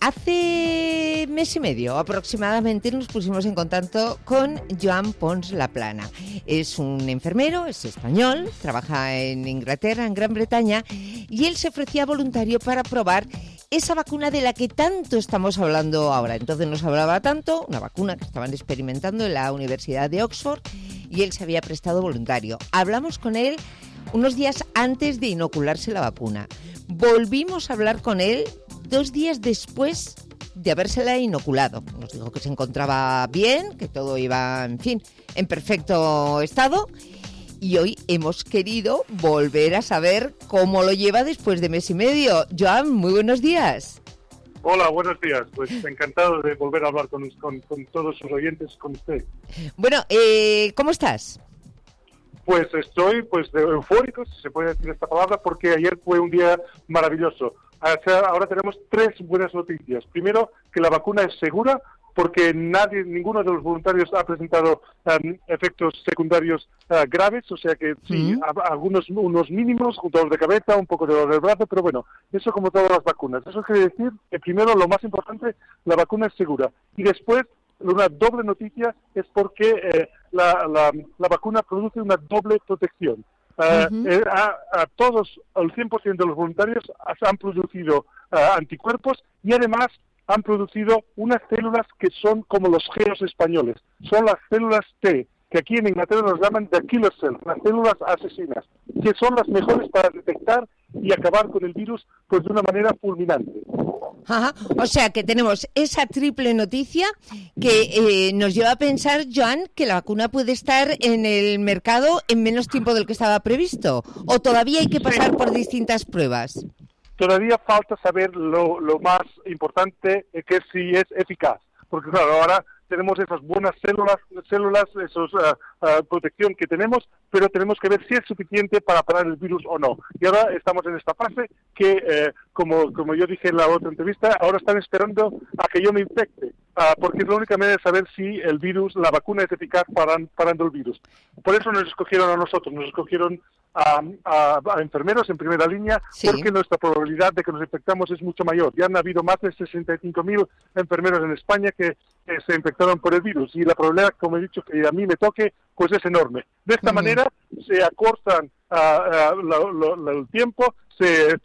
Hace mes y medio aproximadamente nos pusimos en contacto con Joan Pons Laplana. Es un enfermero, es español, trabaja en Inglaterra, en Gran Bretaña, y él se ofrecía voluntario para probar esa vacuna de la que tanto estamos hablando ahora. Entonces nos hablaba tanto, una vacuna que estaban experimentando en la Universidad de Oxford, y él se había prestado voluntario. Hablamos con él unos días antes de inocularse la vacuna. Volvimos a hablar con él 2 días después de habérsela inoculado. Nos dijo que se encontraba bien, que todo iba, en fin, en perfecto estado. Y hoy hemos querido volver a saber cómo lo lleva después de mes y medio. Joan, muy buenos días. Hola, buenos días. Pues encantado de volver a hablar con todos sus oyentes, con usted. Bueno, ¿cómo estás? Pues estoy eufórico, si se puede decir esta palabra, porque ayer fue un día maravilloso. Ahora tenemos 3 buenas noticias. Primero, que la vacuna es segura, porque ninguno de los voluntarios ha presentado efectos secundarios graves, o sea que sí, unos mínimos, un dolor de cabeza, un poco de dolor del brazo, pero bueno, eso como todas las vacunas. Eso quiere decir que primero, lo más importante, la vacuna es segura. Y después, una doble noticia es porque la vacuna produce una doble protección. A todos, al 100% de los voluntarios han producido anticuerpos y además han producido unas células que son como los geos españoles. Son las células T, que aquí en Inglaterra nos llaman the killer cells, las células asesinas, que son las mejores para detectar y acabar con el virus pues de una manera fulminante. Ajá. O sea que tenemos esa triple noticia que nos lleva a pensar, Joan, que la vacuna puede estar en el mercado en menos tiempo del que estaba previsto, o todavía hay que pasar por distintas pruebas. Todavía falta saber lo más importante, que es si es eficaz, porque claro, ahora tenemos esas buenas células, esos protección que tenemos, pero tenemos que ver si es suficiente para parar el virus o no. Y ahora estamos en esta fase que, como yo dije en la otra entrevista, ahora están esperando a que yo me infecte, porque es la única manera de saber si el virus, la vacuna es eficaz parando el virus. Por eso nos escogieron a nosotros, nos escogieron a enfermeros en primera línea, sí, porque nuestra probabilidad de que nos infectamos es mucho mayor. Ya han habido más de 65.000 enfermeros en España que se infectaron por el virus, y la probabilidad, como he dicho, que a mí me toque, pues es enorme. De esta manera se acortan el tiempo, se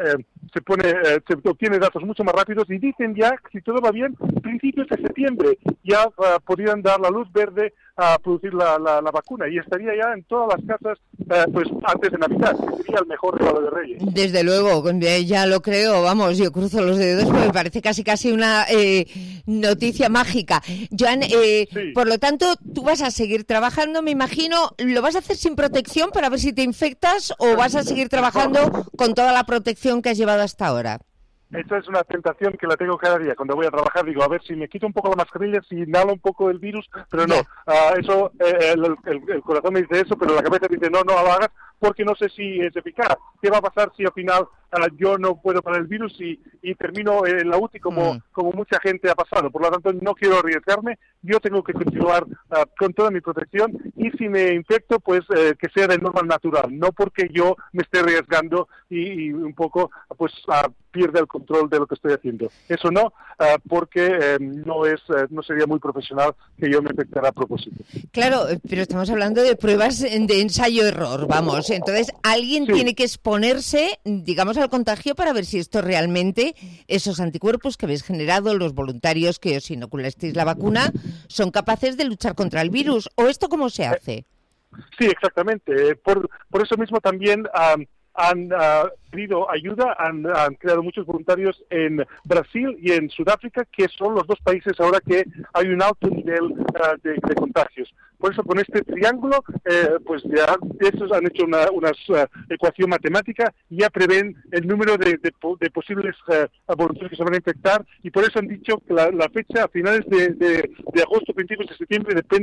obtiene datos mucho más rápidos, y dicen ya, si todo va bien, principios de septiembre ya podrían dar la luz verde a producir la vacuna, y estaría ya en todas las casas pues antes de Navidad, que sería el mejor regalo de Reyes. Desde luego, ya lo creo, vamos, yo cruzo los dedos porque me parece casi una noticia mágica. Joan, sí. Por lo tanto, tú vas a seguir trabajando, me imagino. ¿Lo vas a hacer sin protección para ver si te infectas, o vas a seguir trabajando con toda la protección que has llevado hasta ahora? Esa es una tentación que la tengo cada día. Cuando voy a trabajar digo, a ver si me quito un poco la mascarilla, si inhalo un poco el virus, pero no. Eso el corazón me dice eso, pero la cabeza dice, no lo hagas, porque no sé si es eficaz. ¿Qué va a pasar si al final yo no puedo parar el virus y termino en la UCI como mucha gente ha pasado? Por lo tanto, no quiero arriesgarme. Yo tengo que continuar con toda mi protección, y si me infecto, pues que sea de norma natural, no porque yo me esté arriesgando y un poco pues pierda el control de lo que estoy haciendo. Eso no, porque no sería muy profesional que yo me infectara a propósito. Claro, pero estamos hablando de pruebas de ensayo-error, vamos. Entonces, alguien tiene que exponerse, digamos, al contagio para ver si esto realmente, esos anticuerpos que habéis generado, los voluntarios que os inoculasteis la vacuna, son capaces de luchar contra el virus. ¿O esto cómo se hace? Sí, exactamente. Por eso mismo también han pedido ayuda, han creado muchos voluntarios en Brasil y en Sudáfrica, que son los 2 países ahora que hay un alto nivel de contagios. Por eso, con este triángulo, pues ya estos han hecho una ecuación matemática y ya prevén el número de posibles voluntarios que se van a infectar, y por eso han dicho que la fecha a finales de agosto, principios de septiembre, depende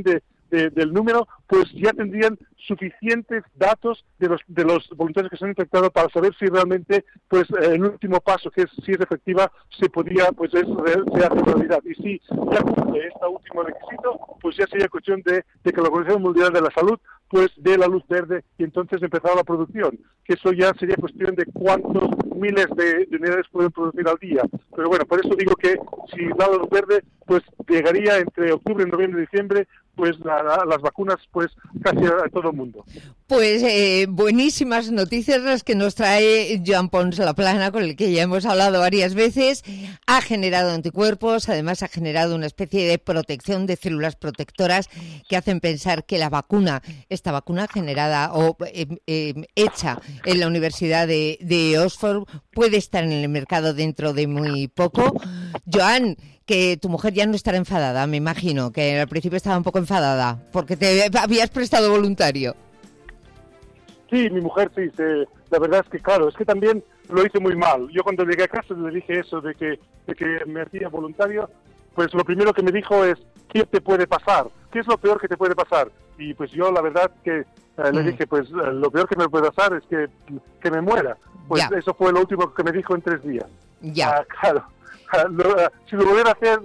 del número, pues ya tendrían suficientes datos de los voluntarios que se han infectado para saber si realmente, pues el último paso, que es si es efectiva, se podía, pues se hace realidad. Y si ya cumple este último requisito, pues ya sería cuestión de que la Organización Mundial de la Salud pues dé la luz verde y entonces empezar la producción, que eso ya sería cuestión de cuántos miles de unidades pueden producir al día. Pero bueno, por eso digo que si da la luz verde, pues llegaría entre octubre, noviembre y diciembre, pues las vacunas pues casi a todo el mundo. Pues buenísimas noticias las que nos trae Joan Pons Laplana, con el que ya hemos hablado varias veces. Ha generado anticuerpos, además ha generado una especie de protección, de células protectoras que hacen pensar que la vacuna, esta vacuna generada o hecha en la Universidad de Oxford, puede estar en el mercado dentro de muy poco. Joan, que tu mujer ya no estará enfadada, me imagino, que al principio estaba un poco enfadada, porque te habías prestado voluntario. Sí, mi mujer sí, la verdad es que claro, es que también lo hice muy mal. Yo cuando llegué a casa le dije eso de que me hacía voluntario, pues lo primero que me dijo es, ¿qué te puede pasar? ¿Qué es lo peor que te puede pasar? Y pues yo la verdad que le dije, pues lo peor que me puede pasar es que me muera. Pues ya. Eso fue lo último que me dijo en 3 días. Ya. Claro. Si lo volviera a hacer,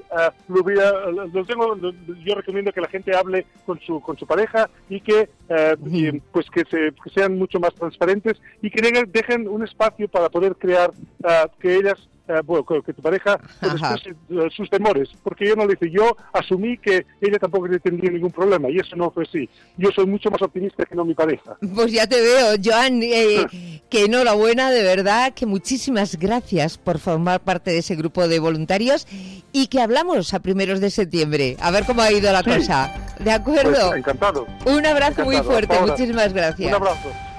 yo recomiendo que la gente hable con su pareja y que pues que sean mucho más transparentes y que dejen un espacio para poder crear que ellas que tu pareja exprese sus temores, porque yo no le dije, yo asumí que ella tampoco tendría ningún problema y eso no fue así. Yo soy mucho más optimista que no mi pareja. Pues ya te veo, Joan, que enhorabuena, de verdad, que muchísimas gracias por formar parte de ese grupo de voluntarios y que hablamos a primeros de septiembre, a ver cómo ha ido la cosa. ¿De acuerdo? Pues, encantado. Un abrazo muy fuerte, muchísimas gracias. Un abrazo.